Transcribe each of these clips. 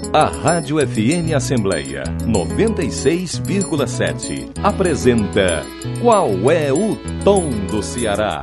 A Rádio FM Assembleia 96,7 apresenta Qual é o Tom do Ceará?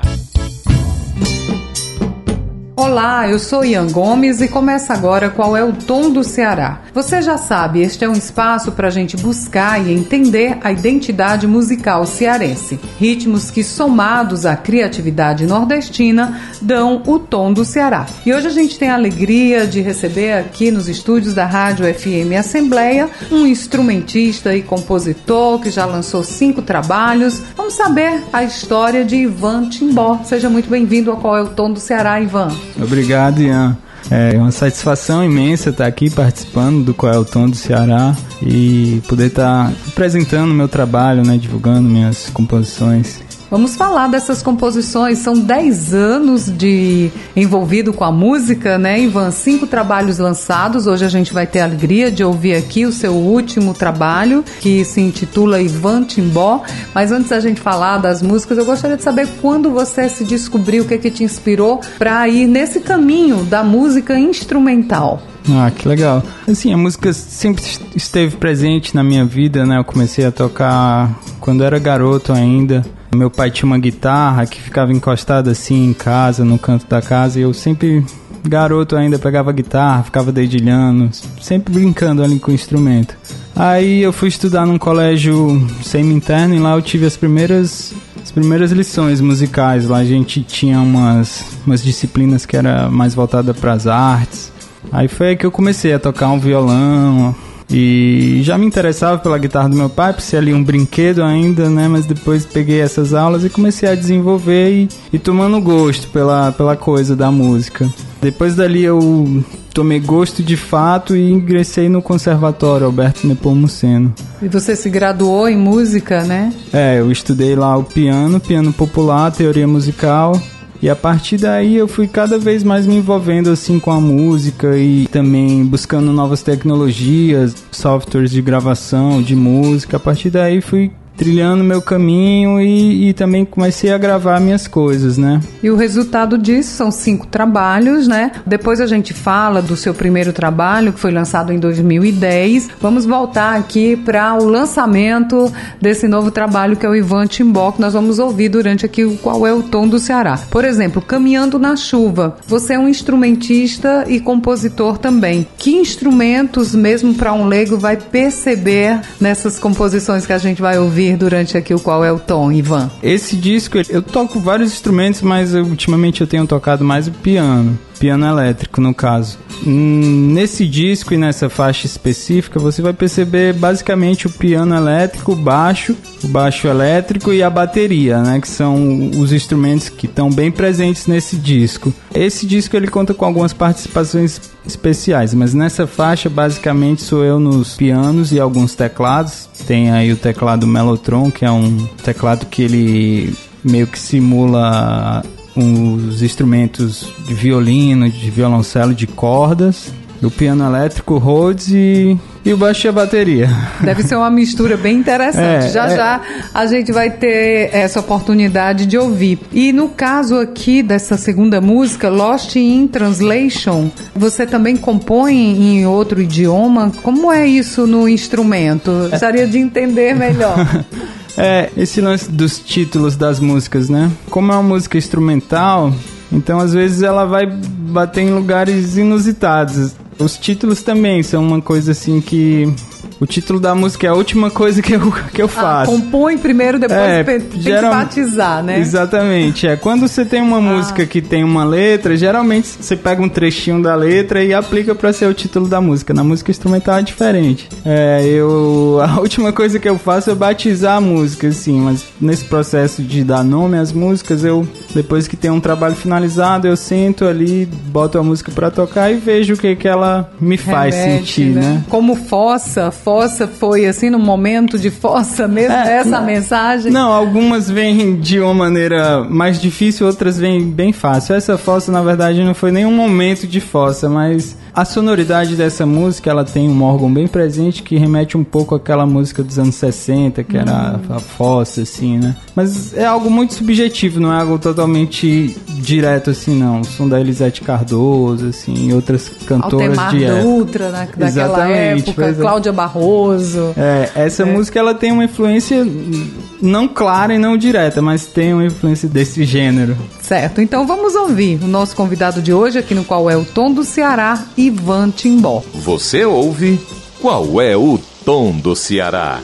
Olá, eu sou Ian Gomes e começa agora Qual é o Tom do Ceará. Você já sabe, este é um espaço para a gente buscar e entender a identidade musical cearense. Ritmos que, somados à criatividade nordestina, dão o tom do Ceará. E hoje a gente tem a alegria de receber aqui nos estúdios da Rádio FM Assembleia um instrumentista e compositor que já lançou 5 trabalhos. Vamos saber a história de Ivan Timbó. Seja muito bem-vindo ao Qual é o Tom do Ceará, Ivan. Obrigado, Ian. É uma satisfação imensa estar aqui participando do Qual é o Tom do Ceará e poder estar apresentando meu trabalho, né, divulgando minhas composições. Vamos falar dessas composições, são 10 anos de envolvido com a música, né, Ivan? 5 trabalhos lançados, hoje a gente vai ter a alegria de ouvir aqui o seu último trabalho, que se intitula Ivan Timbó, mas antes da gente falar das músicas, eu gostaria de saber quando você se descobriu, o que te inspirou para ir nesse caminho da música instrumental. Ah, que legal. Assim, a música sempre esteve presente na minha vida, né, eu comecei a tocar quando era garoto ainda. Meu pai tinha uma guitarra que ficava encostada assim em casa, no canto da casa, e eu sempre, garoto ainda, pegava a guitarra, ficava dedilhando, sempre brincando ali com o instrumento. Aí eu fui estudar num colégio semi-interno e lá eu tive as primeiras lições musicais. Lá a gente tinha umas disciplinas que era mais voltada para as artes. Aí foi aí que eu comecei a tocar um violão. E já me interessava pela guitarra do meu pai, por ser ali um brinquedo ainda, né? Mas depois peguei essas aulas e comecei a desenvolver e tomando gosto pela coisa da música. Depois dali eu tomei gosto de fato e ingressei no Conservatório Alberto Nepomuceno. E você se graduou em música, né? Eu estudei lá o piano popular, teoria musical. E a partir daí eu fui cada vez mais me envolvendo assim com a música e também buscando novas tecnologias, softwares de gravação, de música. A partir daí fui trilhando meu caminho e também comecei a gravar minhas coisas, né? E o resultado disso são 5 trabalhos, né? Depois a gente fala do seu primeiro trabalho, que foi lançado em 2010. Vamos voltar aqui para o lançamento desse novo trabalho, que é o Ivan Timbó, que nós vamos ouvir durante aqui o Qual é o Tom do Ceará. Por exemplo, Caminhando na Chuva. Você é um instrumentista e compositor também. Que instrumentos, mesmo para um leigo, vai perceber nessas composições que a gente vai ouvir durante aqui o Qual é o Tom, Ivan? Esse disco, eu toco vários instrumentos, mas ultimamente eu tenho tocado mais o piano elétrico no caso. Nesse disco e nessa faixa específica você vai perceber basicamente o piano elétrico, o baixo elétrico e a bateria, né, que são os instrumentos que estão bem presentes nesse disco. Esse disco ele conta com algumas participações especiais, mas nessa faixa basicamente sou eu nos pianos e alguns teclados. Tem aí o teclado Mellotron, que é um teclado que ele meio que simula os instrumentos de violino, de violoncelo, de cordas, o piano elétrico, Rhodes e o baixo e a bateria. Deve ser uma mistura bem interessante. Já a gente vai ter essa oportunidade de ouvir. E no caso aqui dessa segunda música, Lost in Translation, você também compõe em outro idioma? Como é isso no instrumento? Gostaria de entender melhor. Esse lance dos títulos das músicas, né? Como é uma música instrumental, então às vezes ela vai bater em lugares inusitados. Os títulos também são uma coisa assim que... O título da música é a última coisa que eu faço. Compõe primeiro, depois tem que batizar, né? Exatamente. Quando você tem uma música que tem uma letra, geralmente você pega um trechinho da letra e aplica para ser o título da música. Na música instrumental é diferente. A última coisa que eu faço é batizar a música, assim. Mas nesse processo de dar nome às músicas, depois que tem um trabalho finalizado, eu sento ali, boto a música para tocar e vejo o que ela me faz sentir, né? Como Fossa foi assim, no momento de fossa mesmo, essa mensagem? Não, algumas vêm de uma maneira mais difícil, outras vêm bem fácil. Essa fossa, na verdade, não foi nenhum momento de fossa, mas a sonoridade dessa música, ela tem um órgão bem presente que remete um pouco àquela música dos anos 60, que era a fossa, assim, né? Mas é algo muito subjetivo, não é algo totalmente direto, assim, não. O som da Elisete Cardoso, assim, outras cantoras Altemar de época. Dutra, daquela Exatamente, época, Cláudia Barroso. Essa música, ela tem uma influência não clara e não direta, mas tem uma influência desse gênero. Certo, então vamos ouvir o nosso convidado de hoje, aqui no Qual é o Tom do Ceará, Ivan Timbó. Você ouve Qual é o Tom do Ceará?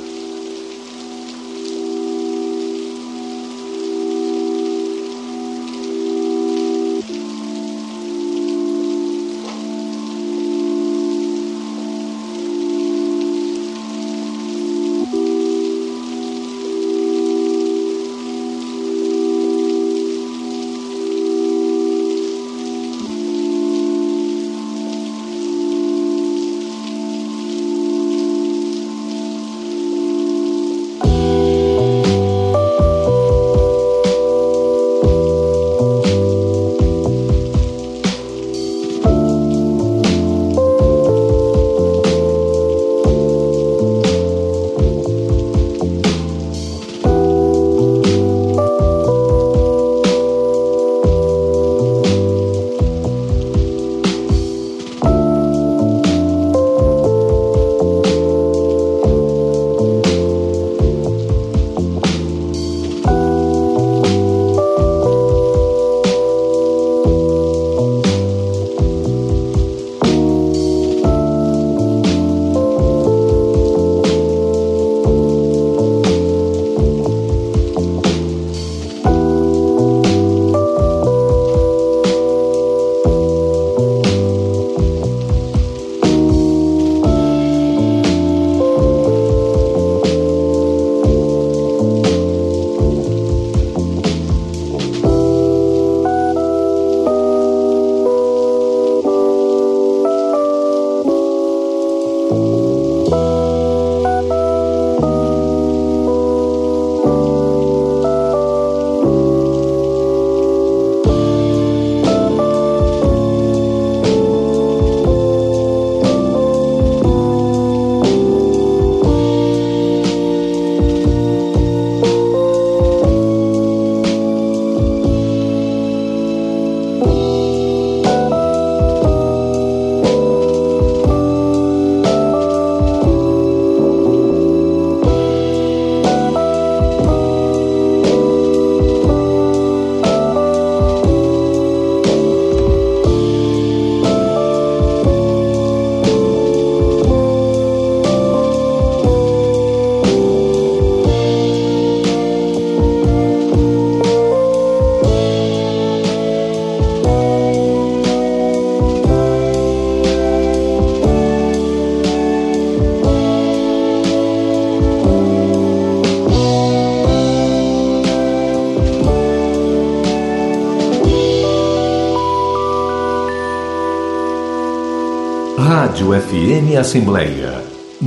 Rádio FM Assembleia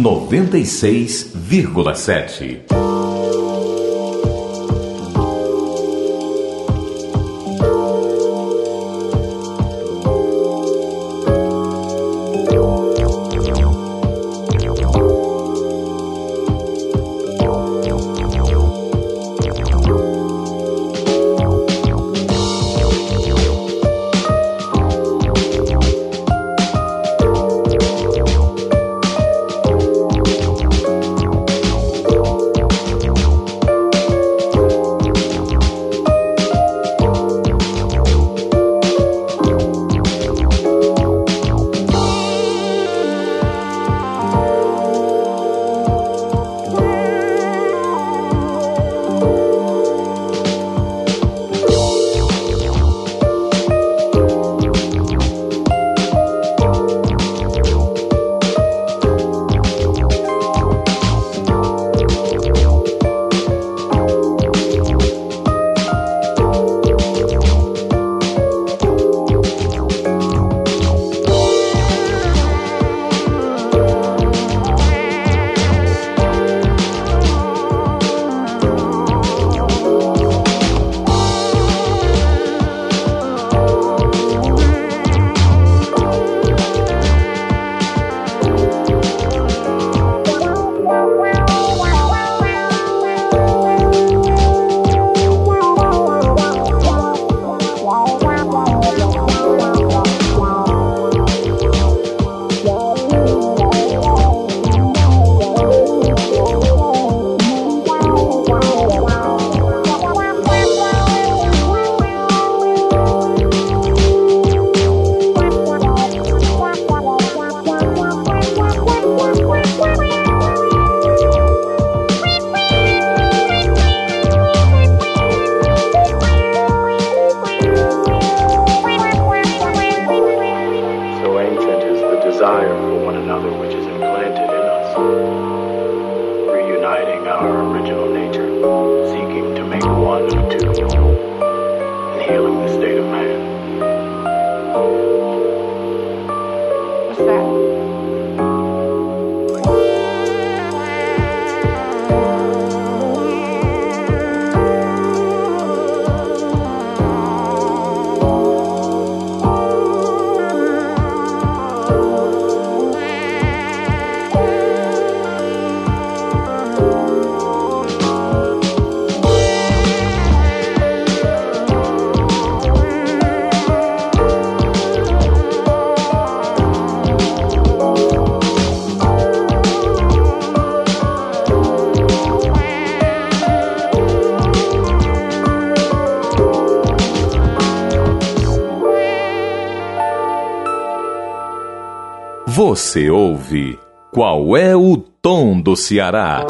96,7. for one another which is implanted in us, reuniting our original nature, seeking to make one of two, and healing the state of man. What's that? Você ouve Qual é o Tom do Ceará?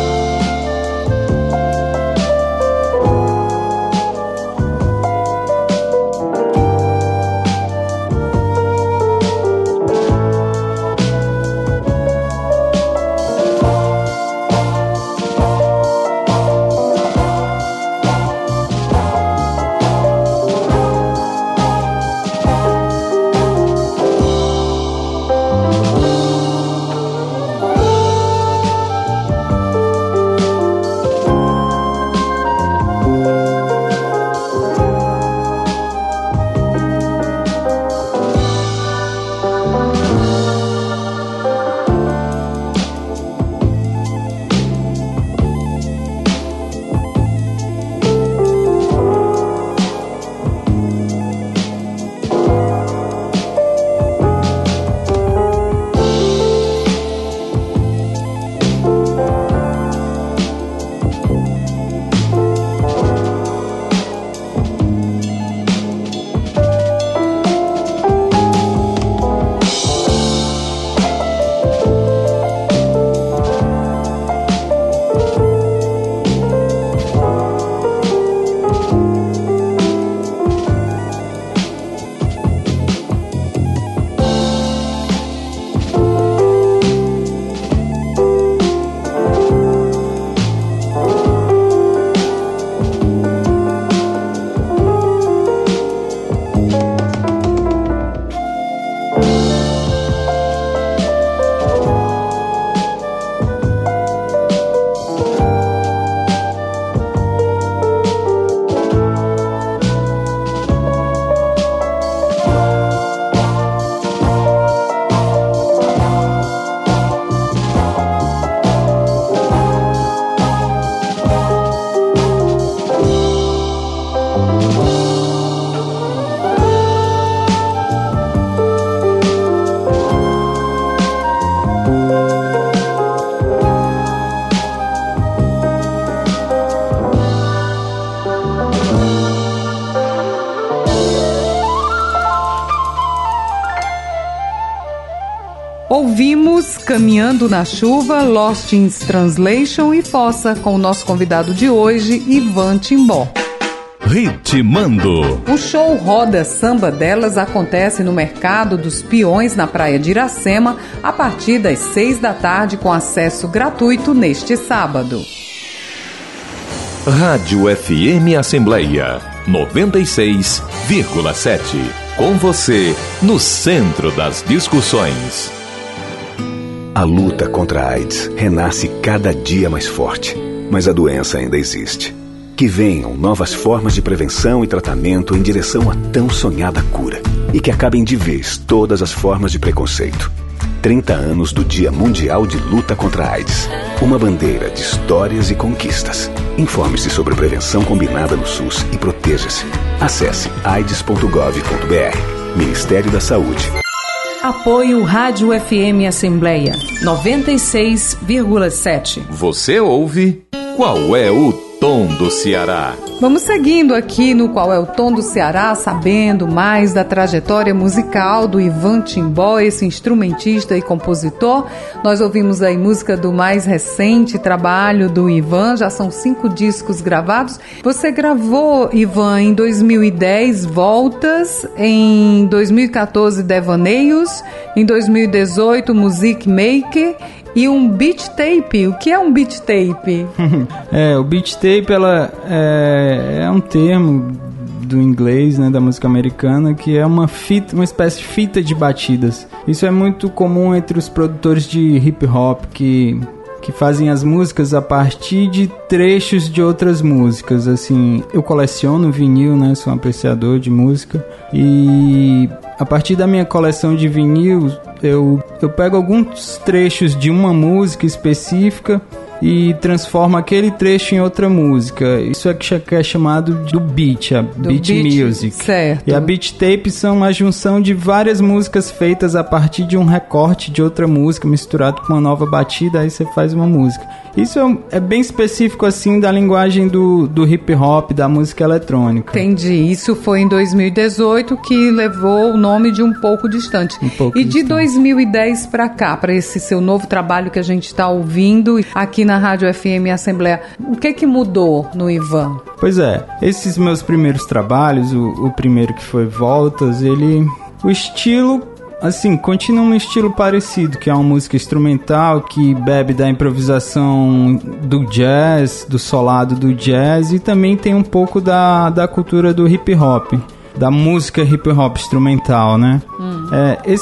Ouvimos Caminhando na Chuva, Lost in Translation e Fossa, com o nosso convidado de hoje, Ivan Timbó. Ritmando. O show Roda Samba Delas acontece no Mercado dos Peões, na Praia de Iracema, a partir das 6 da tarde, com acesso gratuito neste sábado. Rádio FM Assembleia 96,7. Com você, no centro das discussões. A luta contra a AIDS renasce cada dia mais forte, mas a doença ainda existe. Que venham novas formas de prevenção e tratamento em direção à tão sonhada cura e que acabem de vez todas as formas de preconceito. 30 anos do Dia Mundial de Luta contra a AIDS. Uma bandeira de histórias e conquistas. Informe-se sobre prevenção combinada no SUS e proteja-se. Acesse aids.gov.br. Ministério da Saúde. Apoio Rádio FM Assembleia 96,7. Você ouve Qual é o Tom do Ceará. Vamos seguindo aqui no Qual é o Tom do Ceará, sabendo mais da trajetória musical do Ivan Timbó, esse instrumentista e compositor. Nós ouvimos aí música do mais recente trabalho do Ivan, já são 5 discos gravados. Você gravou, Ivan, em 2010, Voltas, em 2014, Devaneios, em 2018, Music Maker e um beat tape. O que é um beat tape? O beat tape ela é um termo do inglês, né, da música americana, que é uma espécie de fita de batidas. Isso é muito comum entre os produtores de hip hop que fazem as músicas a partir de trechos de outras músicas. Assim, eu coleciono vinil, né, sou um apreciador de música, e a partir da minha coleção de vinil eu pego alguns trechos de uma música específica e transformo aquele trecho em outra música. Isso é que é chamado do beat, a beat music. Certo. E a beat tape são uma junção de várias músicas feitas a partir de um recorte de outra música misturado com uma nova batida, aí você faz uma música. Isso é bem específico assim da linguagem do hip hop, da música eletrônica. Entendi. Isso foi em 2018 que levou o nome de Um Pouco Distante. E de 2010 para cá, para esse seu novo trabalho que a gente está ouvindo aqui na Rádio FM Assembleia, o que mudou no Ivan? Pois é, esses meus primeiros trabalhos, o primeiro que foi Voltas, o estilo, assim, continua um estilo parecido, que é uma música instrumental que bebe da improvisação do jazz, do solado do jazz, e também tem um pouco da cultura do hip hop, da música hip hop instrumental, né? Esses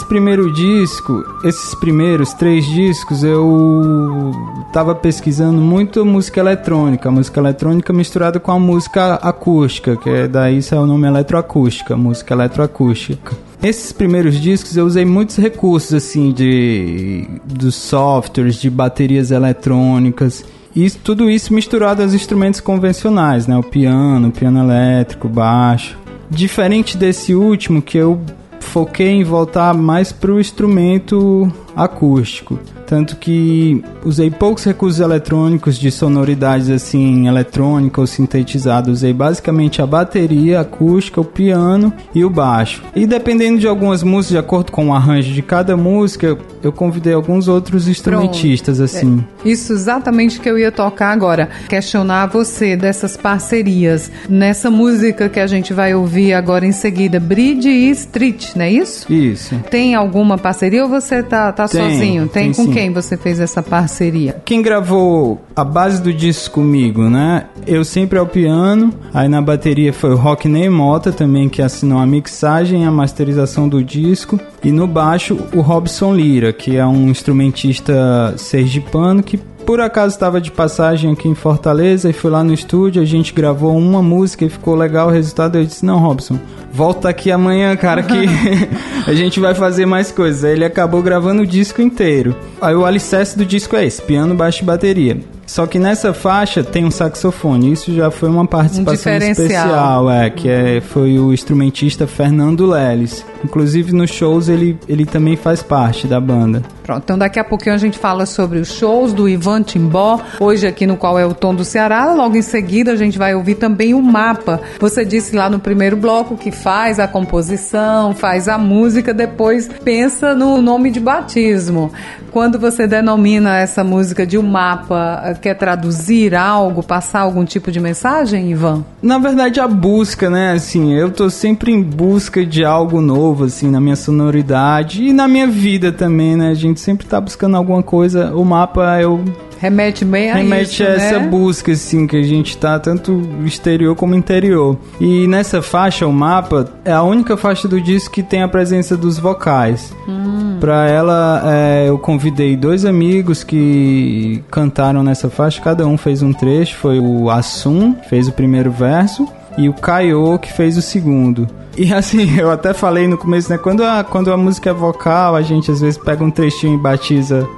primeiros 3 discos eu tava pesquisando muito música eletrônica misturada com a música acústica, que daí isso é o nome eletroacústica, música eletroacústica. Nesses primeiros discos eu usei muitos recursos assim dos softwares, de baterias eletrônicas, e tudo isso misturado aos instrumentos convencionais, né? O piano elétrico, baixo. Diferente desse último, que eu foquei em voltar mais pro instrumento acústico. Tanto que usei poucos recursos eletrônicos de sonoridades assim, eletrônica ou sintetizada. Usei basicamente a bateria acústica, o piano e o baixo. E dependendo de algumas músicas, de acordo com o arranjo de cada música, eu convidei alguns outros instrumentistas. Assim. Isso exatamente que eu ia tocar agora. Questionar você dessas parcerias. Nessa música que a gente vai ouvir agora em seguida, Bridge e Street, não é isso? Isso. Tem alguma parceria ou você tá sozinho? Tem com sim. Quem você fez essa parceria? Quem gravou a base do disco comigo, né? Eu sempre ao piano, aí na bateria foi o Rockney Mota também, que assinou a mixagem e a masterização do disco, e no baixo o Robson Lira, que é um instrumentista sergipano que por acaso estava de passagem aqui em Fortaleza e fui lá no estúdio, a gente gravou uma música e ficou legal o resultado. Eu disse, não, Robson, volta aqui amanhã, cara, que a gente vai fazer mais coisas. Aí ele acabou gravando o disco inteiro. Aí o alicerce do disco é esse, piano, baixo e bateria. Só que nessa faixa tem um saxofone. Isso já foi uma participação especial, foi o instrumentista Fernando Leles. Inclusive nos shows ele também faz parte da banda. Pronto, então daqui a pouquinho a gente fala sobre os shows do Ivan Timbó, hoje aqui no Qual é o Tom do Ceará. Logo em seguida a gente vai ouvir também o Mapa. Você disse lá no primeiro bloco que faz a composição, faz a música, depois pensa no nome de batismo. Quando você denomina essa música de O Mapa, quer traduzir algo, passar algum tipo de mensagem, Ivan? Na verdade, a busca, né? Assim, eu tô sempre em busca de algo novo, assim, na minha sonoridade e na minha vida também, né? A gente sempre tá buscando alguma coisa. O Mapa, remete bem a isso, a essa né? busca, assim, que a gente tá tanto exterior como interior. E nessa faixa, O Mapa, é a única faixa do disco que tem a presença dos vocais. Pra ela, eu convidei 2 amigos que cantaram nessa faixa, cada um fez um trecho. Foi o Assum, que fez o primeiro verso, e o Caio, que fez o segundo. E assim, eu até falei no começo, né? Quando a música é vocal, a gente às vezes pega um trechinho e batiza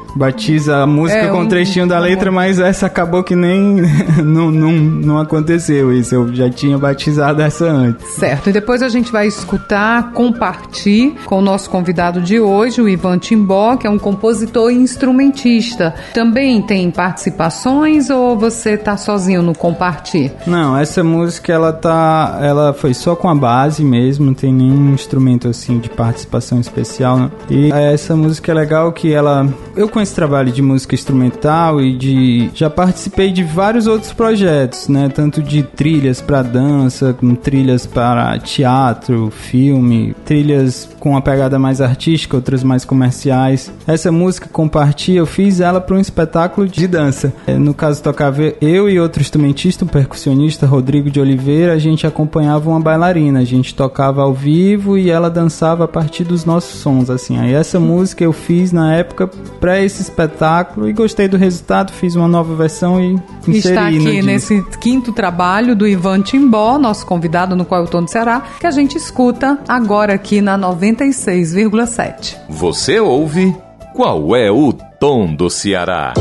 batiza a música com um trechinho da letra, mas essa acabou que nem não aconteceu isso. Eu já tinha batizado essa antes. Certo, e depois a gente vai escutar Comparti com o nosso convidado de hoje, o Ivan Timbó, que é um compositor e instrumentista. Também tem participações ou você tá sozinho no Comparti? Não, essa música ela foi só com a base mesmo, não tem nenhum instrumento assim de participação especial, não. E essa música é legal que eu com esse trabalho de música instrumental e já participei de vários outros projetos, né, tanto de trilhas para dança, como trilhas para teatro, filme, trilhas com uma pegada mais artística, outras mais comerciais. Essa música Comparti, eu fiz ela para um espetáculo de dança. No caso, tocava eu e outro instrumentista, um percussionista, Rodrigo de Oliveira. A gente acompanhava uma bailarina, a gente tocava ao vivo e ela dançava a partir dos nossos sons, assim. Aí essa música eu fiz na época para esse espetáculo e gostei do resultado, fiz uma nova versão e inseri está aqui no nesse quinto trabalho do Ivan Timbó, nosso convidado no Qual é o Tom do Ceará, que a gente escuta agora aqui na 96,7. Você ouve Qual é o Tom do Ceará?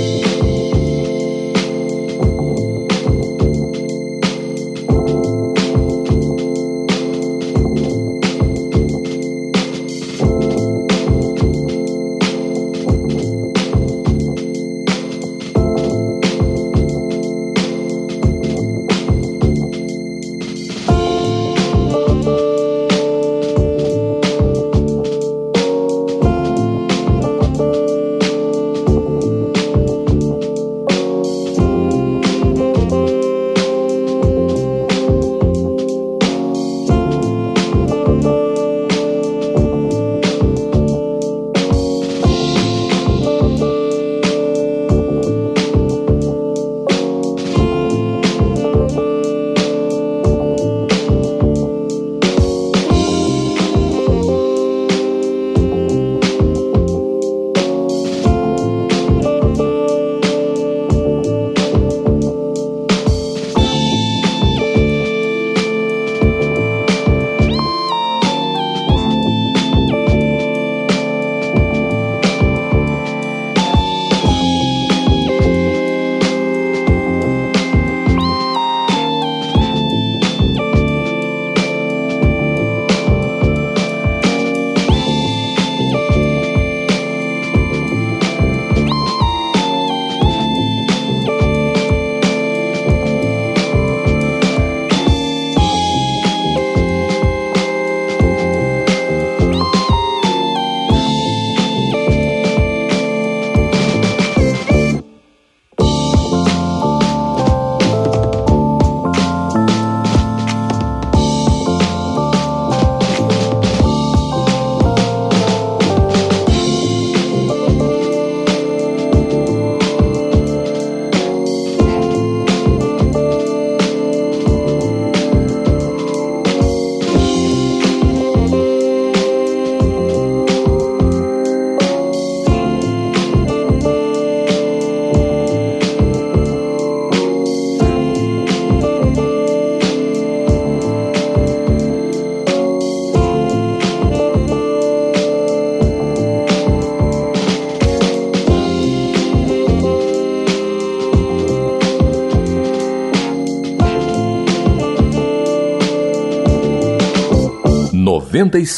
Noventa e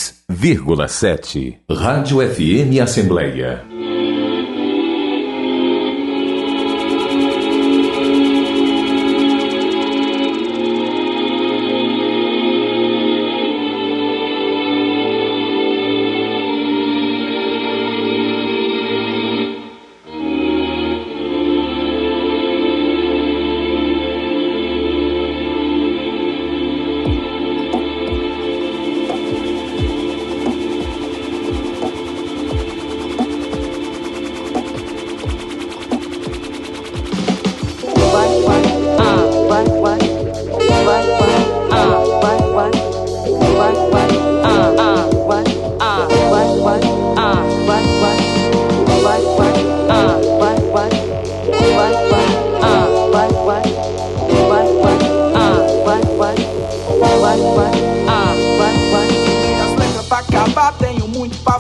96,7 Rádio FM Assembleia.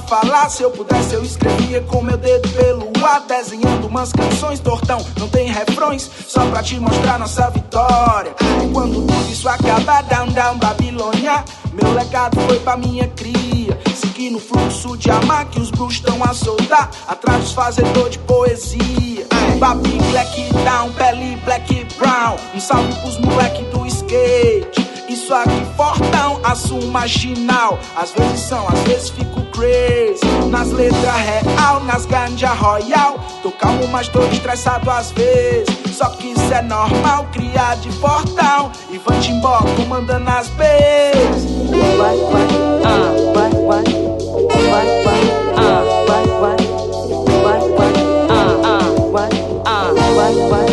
falar. Se eu pudesse eu escrevia com meu dedo pelo ar, desenhando umas canções, tortão, não tem refrões, só pra te mostrar nossa vitória. E quando tudo isso acabar, down, down, Babilônia, meu legado foi pra minha cria, seguir no fluxo de amar que os bruxos estão a soltar, atrás dos fazedores de poesia. Babi, black down, pele, black brown, um salve pros moleque do skate. Isso aqui fortão, aço marginal. Às vezes são, às vezes fico crazy. Nas letras real, nas ganja royal. Tô calmo, mas tô estressado às vezes. Só que isso é normal, criar de fortão. E vão-te embora, comandando as bases. Vai, vai, vai, vai. Vai, vai, vai, vai. Vai, vai, vai, vai, vai, vai.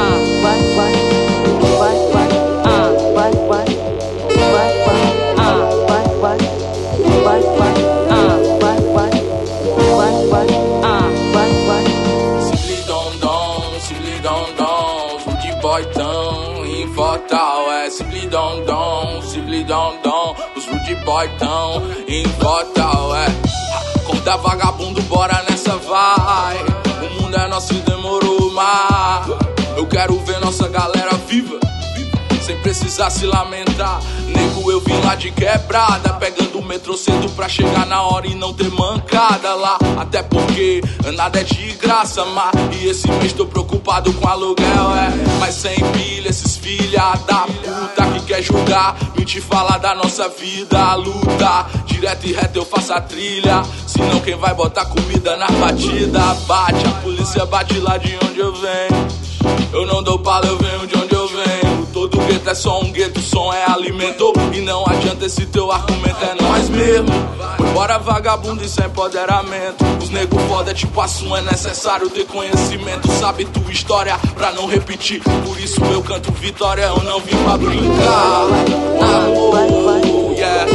Simply dom dom, os rude boy tão em votal, Conta vagabundo, bora nessa vai. O mundo é nosso e demorou mais. Eu quero ver nossa galera viva, sem precisar se lamentar. Nego, eu vim lá de quebrada, pegando o metrô cedo pra chegar na hora e não ter mancada lá. Até porque nada é de graça, mas e esse mês tô preocupado com aluguel, Mas sem pilha, esses filha da puta que quer julgar, me te falar da nossa vida, a luta. Direto e reto eu faço a trilha, senão quem vai botar comida na batida? Bate, a polícia bate lá de onde eu venho. Eu não dou pala, eu venho de onde eu venho. Todo gueto é só um gueto, som é alimento. E não adianta esse teu argumento, é nós mesmo. Foi embora vagabundo, isso é empoderamento. Os nego foda tipo Assum, é necessário ter conhecimento. Sabe tua história pra não repetir. Por isso eu canto vitória, eu não vim pra brincar. Oh, yeah.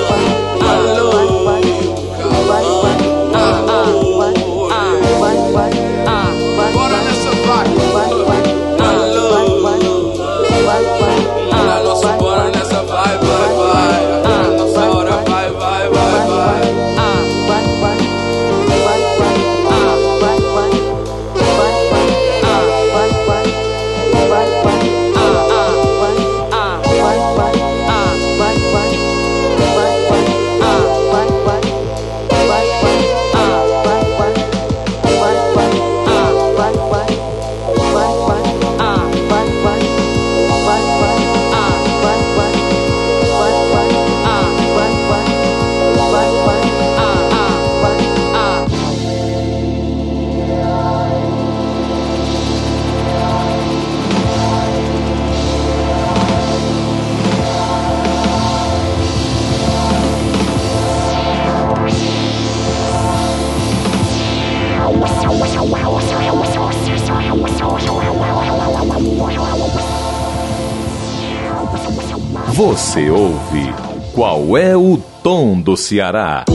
Bora nessa vibe. Bora nessa vai, vai, vai. Nossa hora vai, vai, vai, vai. Você ouve Qual é o Tom do Ceará?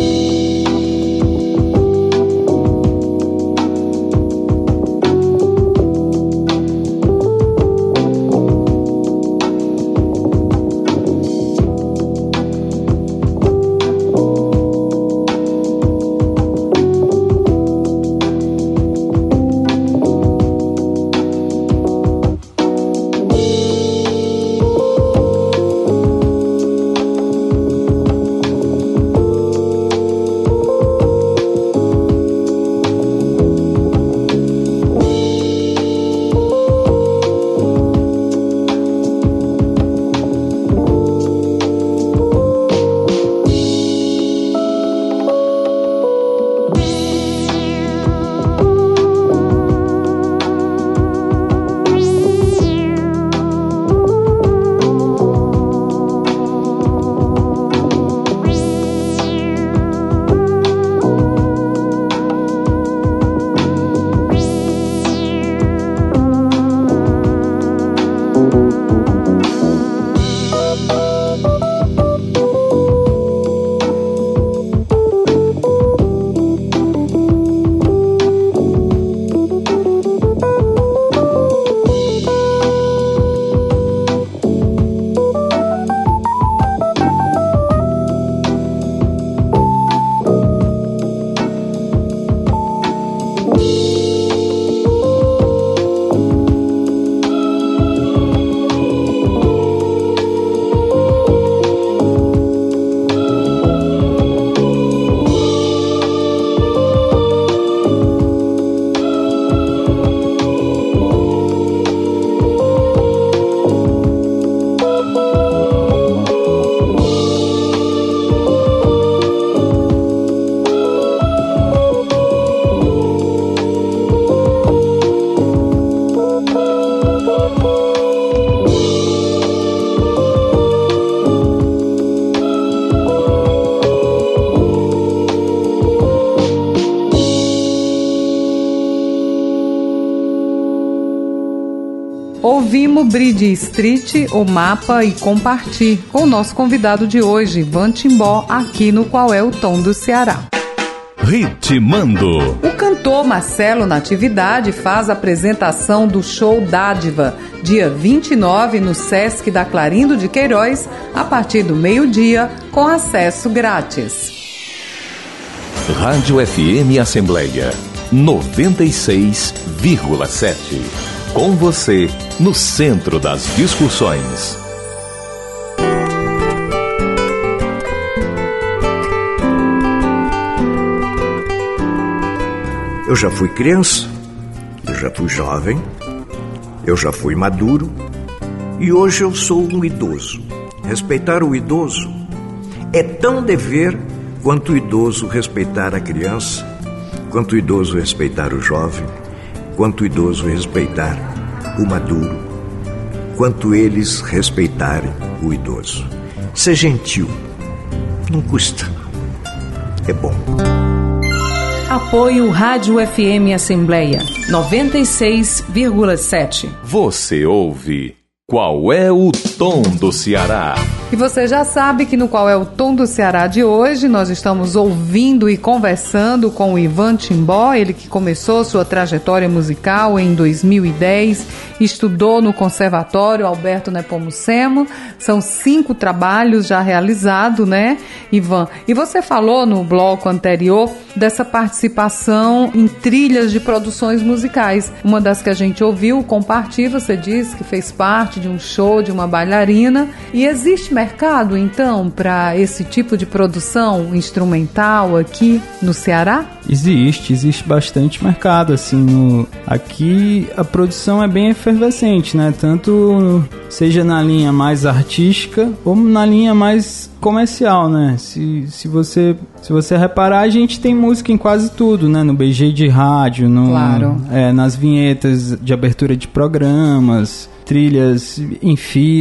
Ouvimos Bridge Street, O Mapa e Compartir, com o nosso convidado de hoje, Ivan Timbó, aqui no Qual é o Tom do Ceará. Ritmando. O cantor Marcelo Natividade faz a apresentação do show Dádiva, dia 29, no Sesc da Clarindo de Queiroz, a partir do meio-dia, com acesso grátis. Rádio FM Assembleia 96,7. Com você, no centro das discussões. Eu já fui criança, eu já fui jovem, eu já fui maduro e hoje eu sou um idoso. Respeitar o idoso é tão dever quanto o idoso respeitar a criança, quanto o idoso respeitar o jovem, quanto o idoso respeitar o maduro, quanto eles respeitarem o idoso. Ser gentil, não custa, é bom. Apoio Rádio FM Assembleia 96,7. Você ouve Qual é o Tom do Ceará? E você já sabe que no Qual é o Tom do Ceará de hoje, nós estamos ouvindo e conversando com o Ivan Timbó, ele que começou sua trajetória musical em 2010, estudou no Conservatório Alberto Nepomucemo, são 5 trabalhos já realizados, né, Ivan? E você falou no bloco anterior dessa participação em trilhas de produções musicais. Uma das que a gente ouviu, Compartir, você disse que fez parte de um show de uma bailarina. E existe mercado, então, para esse tipo de produção instrumental aqui no Ceará? Existe bastante mercado, assim, aqui a produção é bem efervescente, né, tanto seja na linha mais artística ou na linha mais comercial, né, se você reparar, a gente tem música em quase tudo, né, no BG de rádio, claro. Nas vinhetas de abertura de programas, trilhas em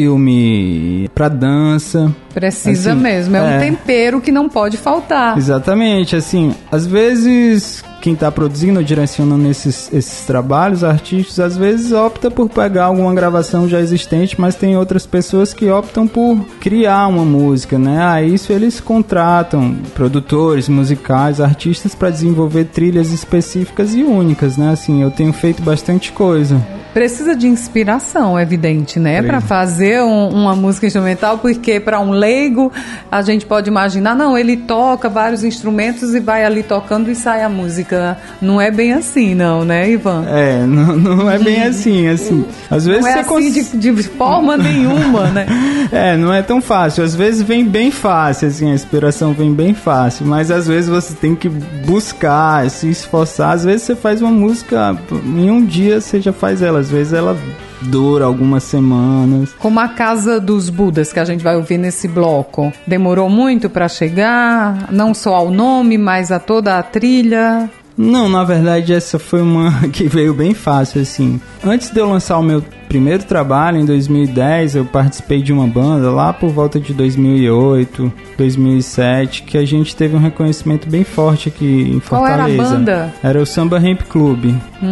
filme, pra dança. Precisa assim, mesmo, é um tempero que não pode faltar. Exatamente, assim, às vezes quem está produzindo ou direcionando esses trabalhos artísticos, às vezes opta por pegar alguma gravação já existente, mas tem outras pessoas que optam por criar uma música, né? Isso eles contratam produtores musicais, artistas para desenvolver trilhas específicas e únicas, né? Assim, eu tenho feito bastante coisa. Precisa de inspiração, é evidente, né? Para fazer uma música instrumental, porque para um leigo a gente pode imaginar, não, ele toca vários instrumentos e vai ali tocando e sai a música. Não é bem assim, não, né, Ivan? Não é bem assim. Às vezes não é assim de forma nenhuma, né? Não é tão fácil. Às vezes vem bem fácil, assim, a inspiração vem bem fácil, mas às vezes você tem que buscar, se esforçar. Às vezes você faz uma música, em um dia você já faz ela, às vezes ela dura algumas semanas. Como a Casa dos Budas, que a gente vai ouvir nesse bloco. Demorou muito para chegar, não só ao nome, mas a toda a trilha? Não, na verdade essa foi uma que veio bem fácil, assim. Antes de eu lançar o meu primeiro trabalho, em 2010, eu participei de uma banda lá por volta de 2008, 2007, que a gente teve um reconhecimento bem forte aqui em Fortaleza. Qual era a banda? Era o Samba Ramp Club.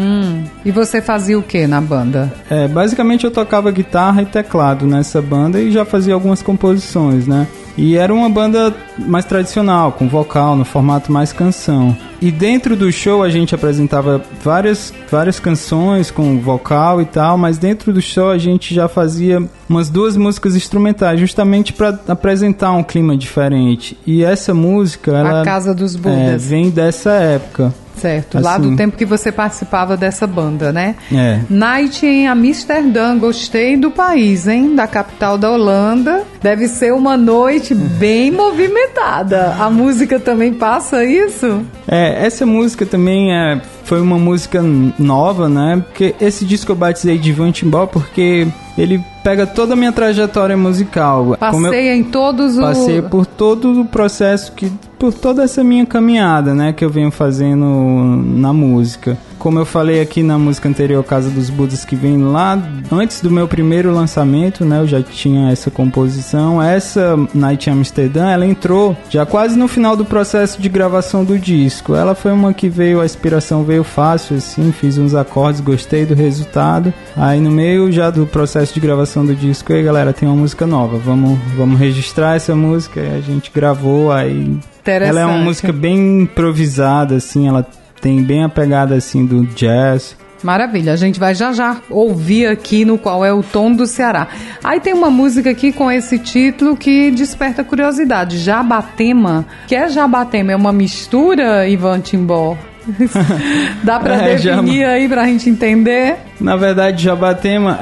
E você fazia o que na banda? Basicamente eu tocava guitarra e teclado nessa banda e já fazia algumas composições, né? E era uma banda mais tradicional, com vocal, no formato mais canção. E dentro do show a gente apresentava várias canções com vocal e tal, mas dentro do show a gente já fazia umas 2 músicas instrumentais, justamente para apresentar um clima diferente. E essa música, ela, a Casa dos Budas, vem dessa época. Certo, lá Assim, do tempo que você participava dessa banda, né? É. Night em Amsterdã, gostei do país, hein? Da capital da Holanda. Deve ser uma noite bem movimentada. A música também passa isso? Essa música também foi uma música nova, né? Porque esse disco eu batizei de Vantimbó porque ele pega toda a minha trajetória musical. Passeia em todos os... Passei por todo o processo, por toda essa minha caminhada, né? Que eu venho fazendo na música. Como eu falei aqui na música anterior, Casa dos Budas, que vem lá antes do meu primeiro lançamento, né? Eu já tinha essa composição. Essa Night em Amsterdã, ela entrou já quase no final do processo de gravação do disco. Ela foi uma que veio, a inspiração veio fácil, assim, fiz uns acordes, gostei do resultado. Aí no meio já do processo de gravação do disco, aí galera, tem uma música nova, vamos registrar essa música. Aí a gente gravou, aí... Ela é uma música bem improvisada, assim, ela tem bem a pegada assim do jazz. Maravilha, a gente vai já ouvir aqui no Qual é o Tom do Ceará. Aí tem uma música aqui com esse título que desperta curiosidade, Jabatema. O que é Jabatema? É uma mistura, Ivan Timbó? Dá pra definir aí pra gente entender? Na verdade, Jabatema,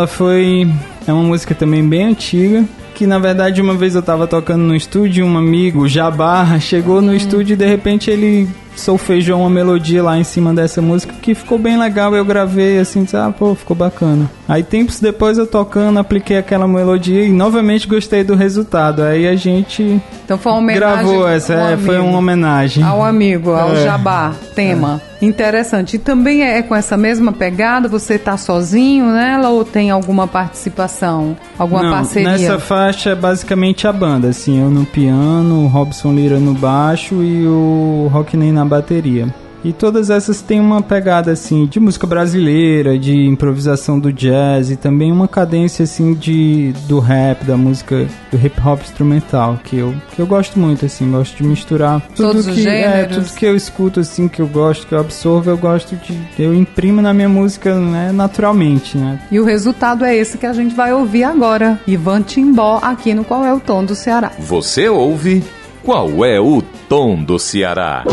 é uma música também bem antiga. Que na verdade uma vez eu tava tocando no estúdio, um amigo, Jabá, chegou no estúdio e de repente ele solfejou uma melodia lá em cima dessa música que ficou bem legal. Eu gravei assim, disse, ficou bacana. Aí tempos depois eu tocando, apliquei aquela melodia e novamente gostei do resultado. Aí a gente então foi uma homenagem, gravou essa, foi uma homenagem ao amigo, ao Jabá, tema. Interessante. E também é com essa mesma pegada? Você tá sozinho nela ou tem alguma participação? Alguma parceria? Nessa faixa é basicamente a banda, assim, eu no piano, o Robson Lira no baixo e o Rockney na bateria. E todas essas têm uma pegada assim de música brasileira, de improvisação do jazz e também uma cadência assim do rap, da música do hip hop instrumental, que eu gosto muito, assim, gosto de misturar todos os gêneros. Tudo que eu escuto assim, que eu gosto, que eu absorvo, eu imprimo na minha música, né, naturalmente, né? E o resultado é esse que a gente vai ouvir agora, Ivan Timbó, aqui no Qual é o Tom do Ceará. Você ouve Qual é o Tom do Ceará?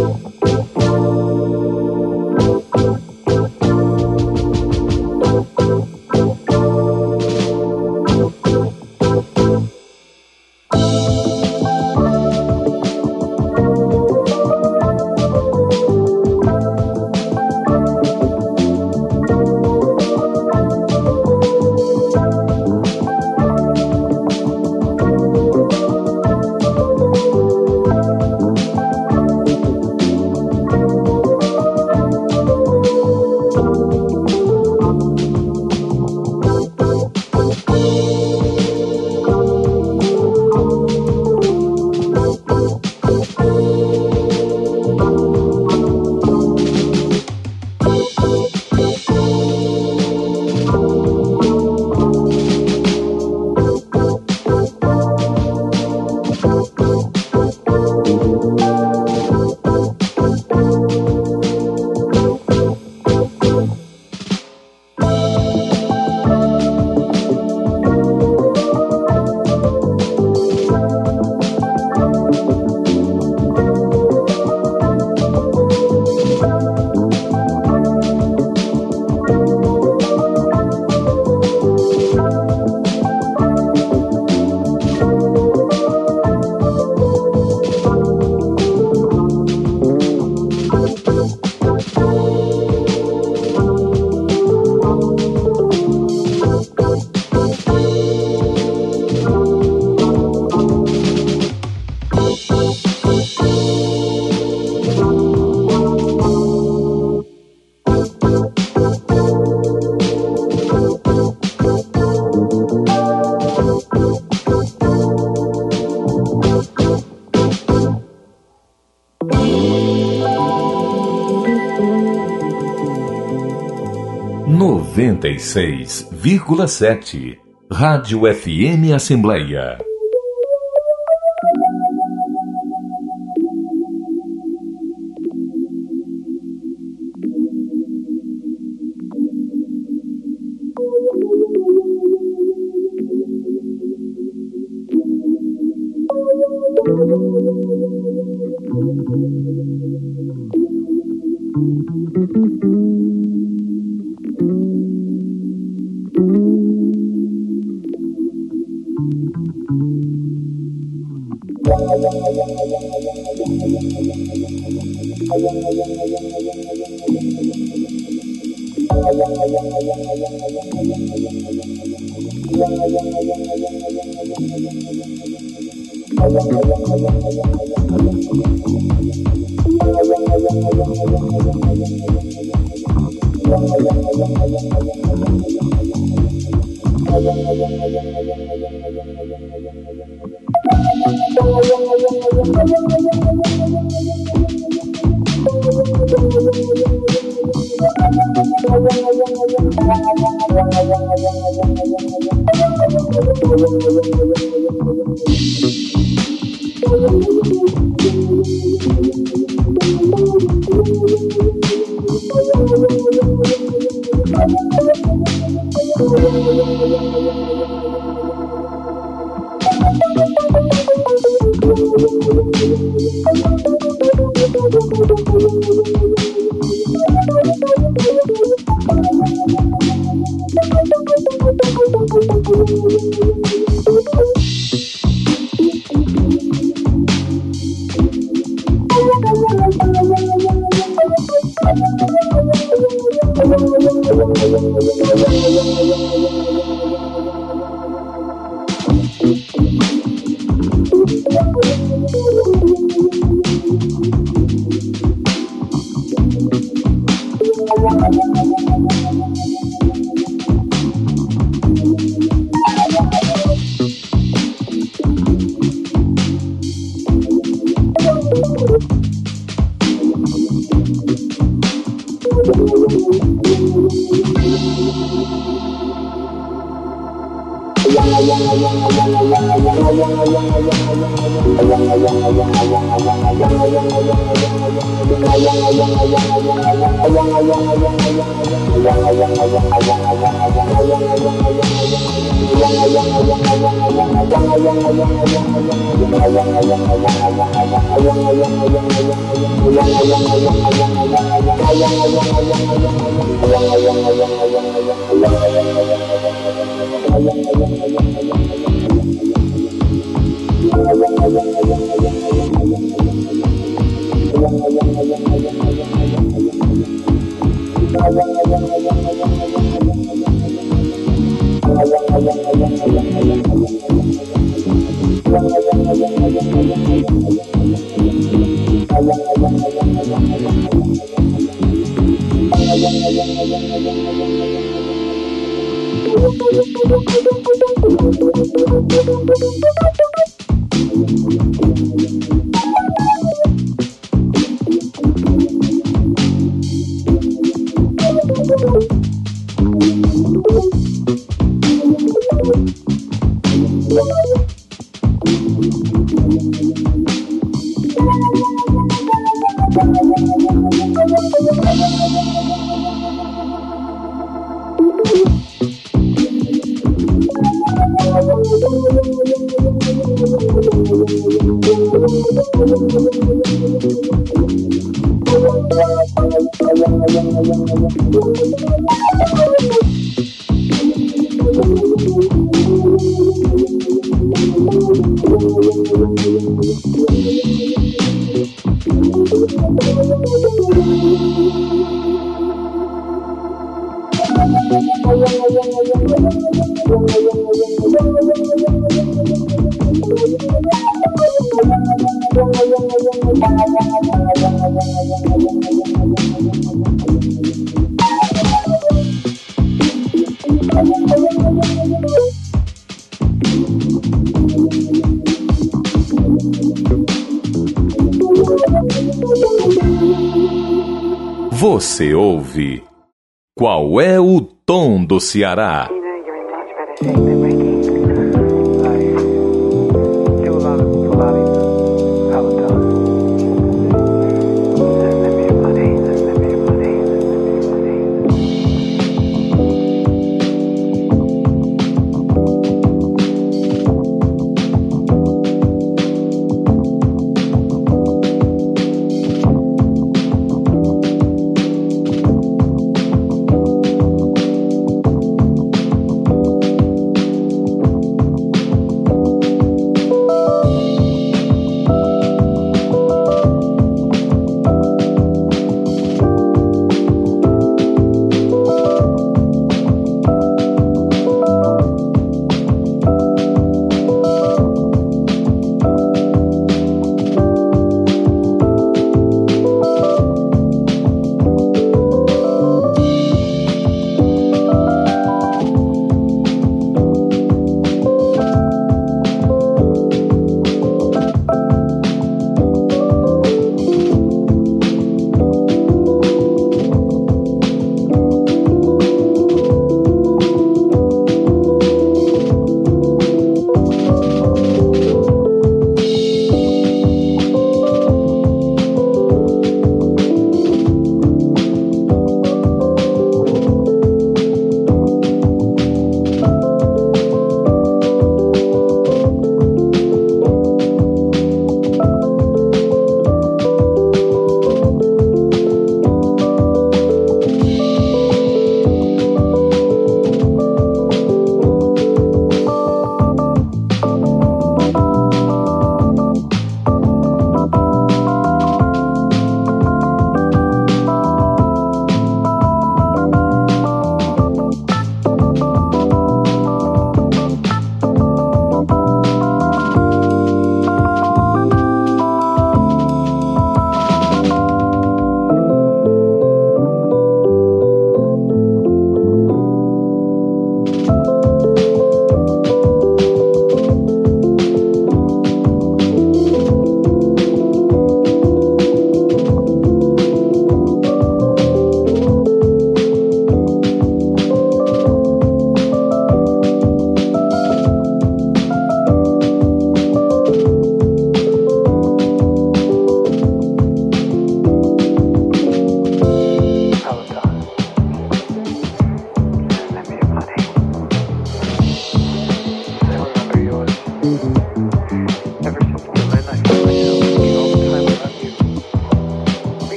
Noventa e 96,7 Rádio FM Assembleia. Você ouve Qual é o Tom do Ceará?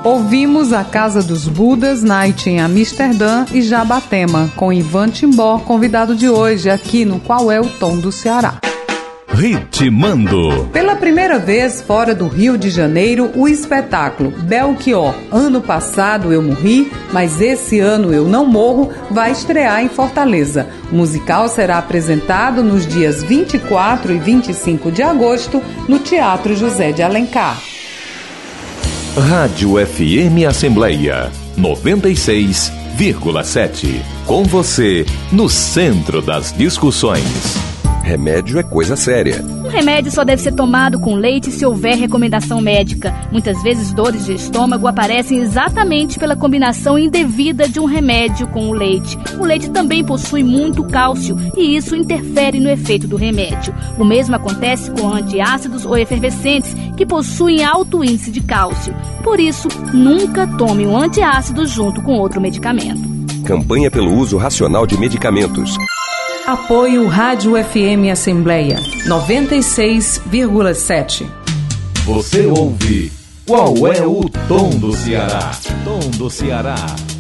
Ouvimos A Casa dos Budas, Night em Amsterdã e Jabatema, com Ivan Timbó, convidado de hoje aqui no Qual é o Tom do Ceará. Ritmando. Pela primeira vez fora do Rio de Janeiro, o espetáculo Belchior, Ano Passado Eu Morri, mas esse ano eu não morro, vai estrear em Fortaleza. O musical será apresentado nos dias 24 e 25 de agosto no Teatro José de Alencar. Rádio FM Assembleia 96,7. Com você, no centro das discussões. Remédio é coisa séria. Um remédio só deve ser tomado com leite se houver recomendação médica. Muitas vezes dores de estômago aparecem exatamente pela combinação indevida de um remédio com o leite. O leite também possui muito cálcio e isso interfere no efeito do remédio. O mesmo acontece com antiácidos ou efervescentes que possuem alto índice de cálcio. Por isso, nunca tome um antiácido junto com outro medicamento. Campanha pelo uso racional de medicamentos. Apoio Rádio FM Assembleia 96,7. Você ouve Qual é o Tom do Ceará? Tom do Ceará.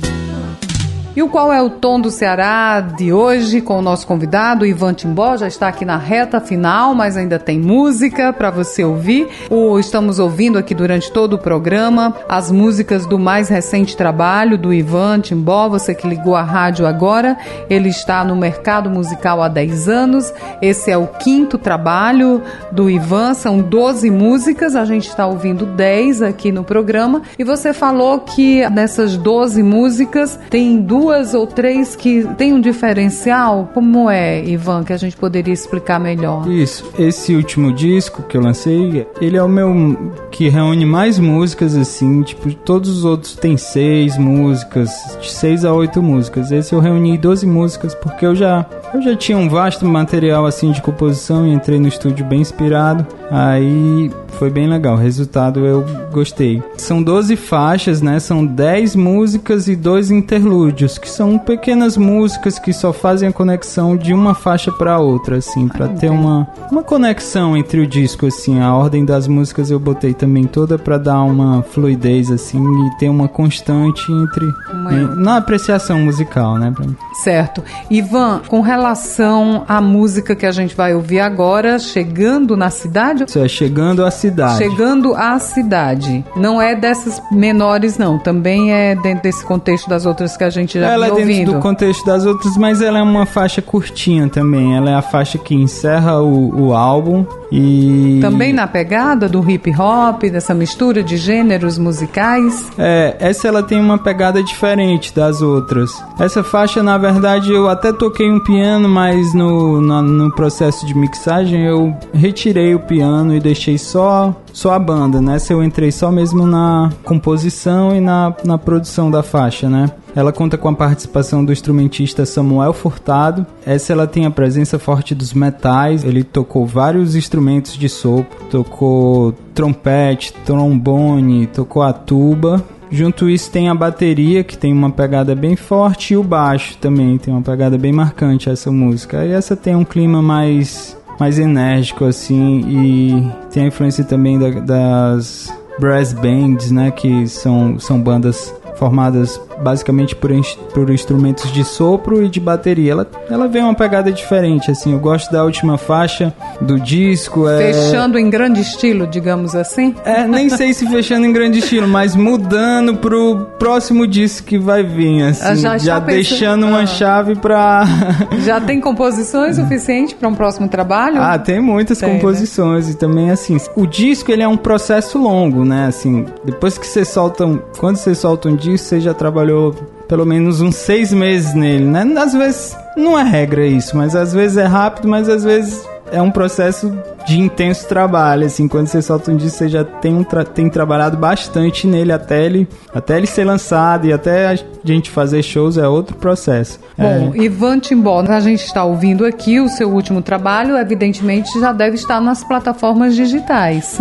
E o Qual é o Tom do Ceará de hoje com o nosso convidado, Ivan Timbó, já está aqui na reta final, mas ainda tem música para você ouvir. Estamos ouvindo aqui durante todo o programa as músicas do mais recente trabalho do Ivan Timbó. Você que ligou a rádio agora, ele está no mercado musical há 10 anos. Esse é o 5º trabalho do Ivan, são 12 músicas, a gente está ouvindo 10 aqui no programa. E você falou que nessas 12 músicas tem 2 ou 3 que tem um diferencial. Como é, Ivan, que a gente poderia explicar melhor? Isso, esse último disco que eu lancei, ele é o meu que reúne mais músicas, assim, tipo, todos os outros tem 6 músicas, de 6 a 8 músicas. Esse eu reuni 12 músicas porque eu já tinha um vasto material, assim, de composição e entrei no estúdio bem inspirado. Aí foi bem legal, o resultado eu gostei. São 12 faixas, né? São 10 músicas e 2 interlúdios, que são pequenas músicas que só fazem a conexão de uma faixa para outra, assim, para ter uma conexão entre o disco, assim. A ordem das músicas eu botei também toda para dar uma fluidez, assim, e ter uma constante na apreciação musical, né? Certo. Ivan, com relação à música que a gente vai ouvir agora, Chegando na Cidade? Isso é Chegando à Cidade. Chegando à Cidade. Não é dessas menores, não. Também é dentro desse contexto das outras que a gente já viu ouvindo. Ela é dentro do contexto das outras, mas ela é uma faixa curtinha também. Ela é a faixa que encerra o álbum. E também na pegada do hip hop, dessa mistura de gêneros musicais? Essa ela tem uma pegada diferente das outras. Essa faixa, na verdade, eu até toquei um piano, mas no processo de mixagem eu retirei o piano e deixei só a banda, né? Eu entrei só mesmo na composição e na produção da faixa, né? Ela conta com a participação do instrumentista Samuel Furtado. Essa ela tem a presença forte dos metais. Ele tocou vários instrumentos de sopro. Tocou trompete, trombone, tocou a tuba. Junto a isso tem a bateria, que tem uma pegada bem forte, e o baixo também tem uma pegada bem marcante, essa música. E essa tem um clima mais enérgico, assim, e tem a influência também das brass bands, né, que são bandas formadas basicamente por instrumentos de sopro e de bateria. Ela vem uma pegada diferente, assim. Eu gosto da última faixa do disco. Fechando em grande estilo, digamos assim? Nem sei se fechando em grande estilo, mas mudando pro próximo disco que vai vir, assim. Já deixando uma chave pra... Já tem composições suficientes para um próximo trabalho? Tem muitas composições, né? E também, assim, o disco, ele é um processo longo, né? Assim, depois que quando você solta um disco, você já trabalhou pelo menos uns 6 meses nele, né? Às vezes, não é regra isso, mas às vezes é rápido, mas às vezes é um processo de intenso trabalho, assim. Quando você solta um disco, você já tem trabalhado bastante nele até ele ser lançado, e até a gente fazer shows é outro processo. Bom, Ivan Timbó, a gente está ouvindo aqui o seu último trabalho, evidentemente já deve estar nas plataformas digitais, sim?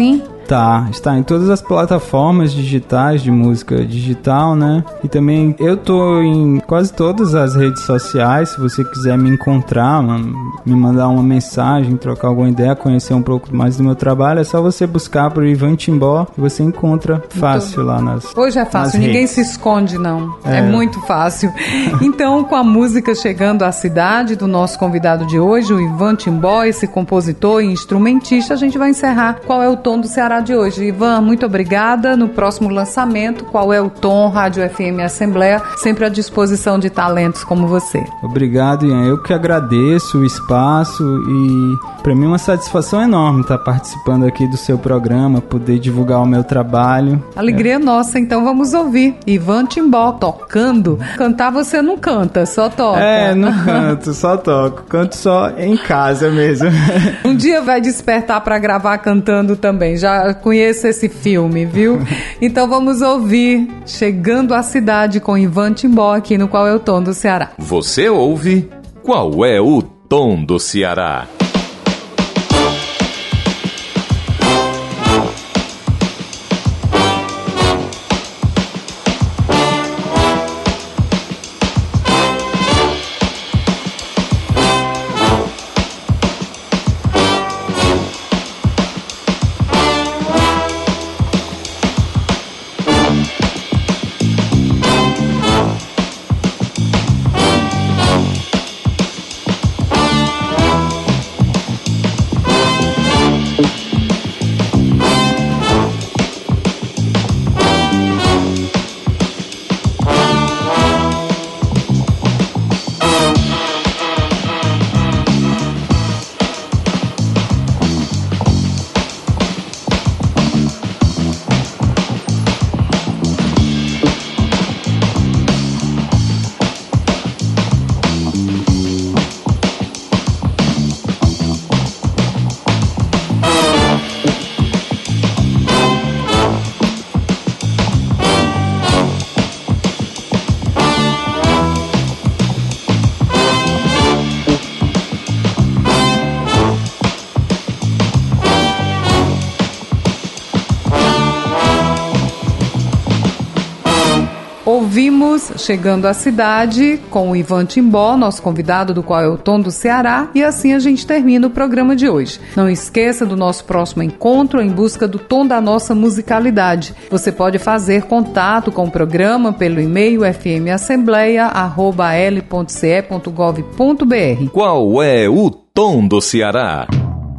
Está em todas as plataformas digitais de música digital, né? E também eu tô em quase todas as redes sociais. Se você quiser me encontrar, me mandar uma mensagem, trocar alguma ideia, conhecer um pouco mais do meu trabalho, é só você buscar por Ivan Timbó e você encontra fácil lá nas Hoje é fácil, ninguém se esconde não, é muito fácil. Então, com a música chegando à cidade do nosso convidado de hoje, o Ivan Timbó, esse compositor e instrumentista, a gente vai encerrar Qual é o Tom do Ceará de hoje. Ivan, muito obrigada. No próximo lançamento, Qual é o Tom, Rádio FM Assembleia, sempre à disposição de talentos como você. Obrigado, Ian. Eu que agradeço o espaço e para mim é uma satisfação enorme estar participando aqui do seu programa, poder divulgar o meu trabalho. Alegria nossa, então vamos ouvir Ivan Timbó tocando. Cantar você não canta, só toca. Não canto, só toco. Canto só em casa mesmo. Um dia vai despertar para gravar cantando também. Já conheço esse filme, viu? Então vamos ouvir Chegando à Cidade com Ivan Timbó aqui no Qual é o Tom do Ceará. Você ouve Qual é o Tom do Ceará? Ouvimos Chegando à Cidade com o Ivan Timbó, nosso convidado do Qual é o Tom do Ceará, e assim a gente termina o programa de hoje. Não esqueça do nosso próximo encontro em busca do tom da nossa musicalidade. Você pode fazer contato com o programa pelo e-mail fmassembleia@l.ce.gov.br. Qual é o Tom do Ceará?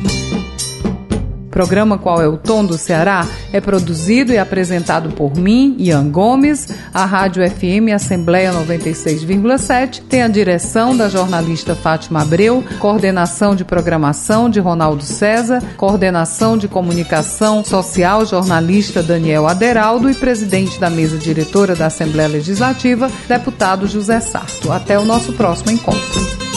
O programa Qual é o Tom do Ceará é produzido e apresentado por mim, Ian Gomes. A Rádio FM Assembleia 96,7 tem a direção da jornalista Fátima Abreu, coordenação de programação de Ronaldo César, coordenação de comunicação social jornalista Daniel Aderaldo e presidente da mesa diretora da Assembleia Legislativa, deputado José Sarto. Até o nosso próximo encontro.